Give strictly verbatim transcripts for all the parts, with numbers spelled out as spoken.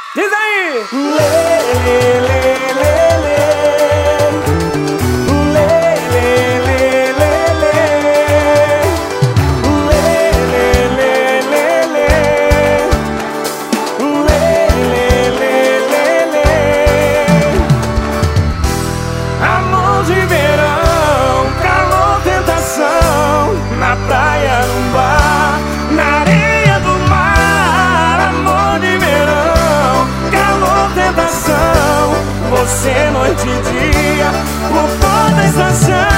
Diz aí! Lê, lê, lê, lê, lê. Lê, lê, lê, lê, lê. Lê, lê, lê, lê, lê. Lê, lê, lê, lê, lê. Amor de verão, calor, tentação. Na praia, num bar, na areia do mar. Amor de verão, calor, tentação. Você noite e dia, por toda a estação.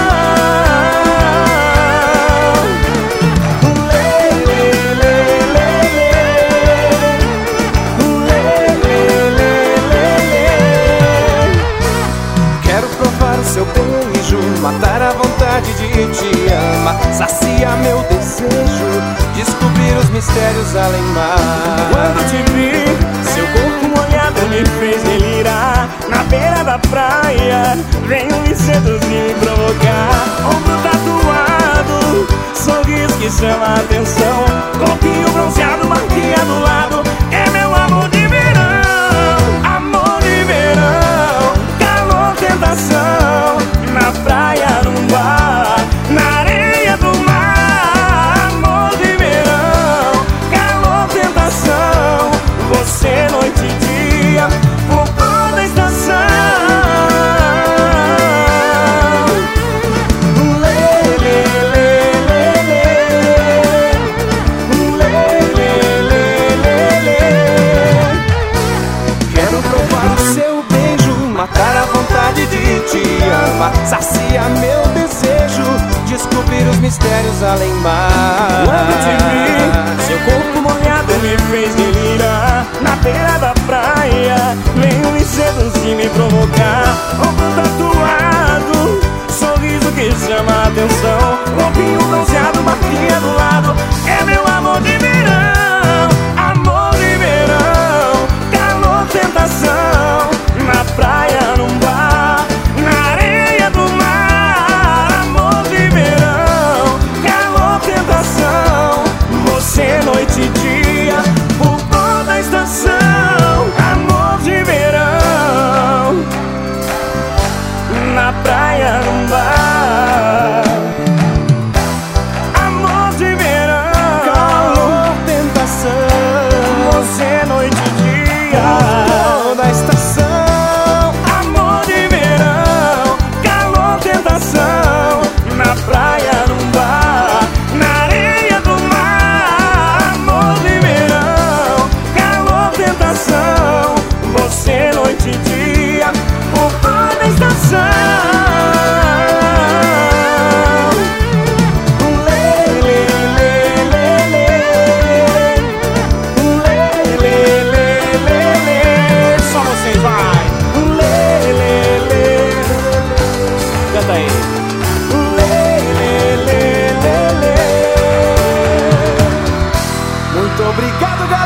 Lê, lê, lê, lê, lê. Lê, lê, lê, lê, lê. Quero provar o seu beijo, matar a vontade de te amar, saciar meu desejo, descobrir os mistérios além mar. Quando te vi, seu corpo molhado me fez delirar. Na beira da praia, venho me seduzir, me provocar. Ombro tatuado, sorriso que chama a atenção. Corpinho bronzeado, marquinha do lado. É meu amor de verão, amor de verão. Calor, tentação, na praia, num bar, na areia do mar. Amor de verão, calor, tentação. Você noite e dia, por toda a estação. Lê, lê, lê, lê, lê. Lê, lê, lê, lê, lê. Quero provar o seu beijo, matar a vontade de te amar, saciar meu desejo, descobrir os mistérios além mar. Quando te vi, seu corpo molhado me fez delirar. Na beira da praia, venho me seduzir, me provocar. Ombro tatuado, sorriso que chama a atenção. Corpinho bronzeado, marquinha do lado. É meu amor de verão, amor de verão. Calor, tentação, na praia, num bar, na areia do mar. Amor de verão, calor, tentação. Você noite e dia, por toda a estação. Amor de verão, na praia, num bar. Amor de verão, calor, tentação. Você noite e dia, por toda a estação. Amor de verão, calor, tentação. Na praia, num bar, na areia do mar. Amor de verão, calor, tentação. Você noite e dia, por toda a estação. Lê, lê, lê, lê, lê. Lê, lê, lê, lê, lê. Só vocês, vai. Lê, lê, lê. Canta aí. Lê, lê, lê, lê, lê. Muito obrigado, galera.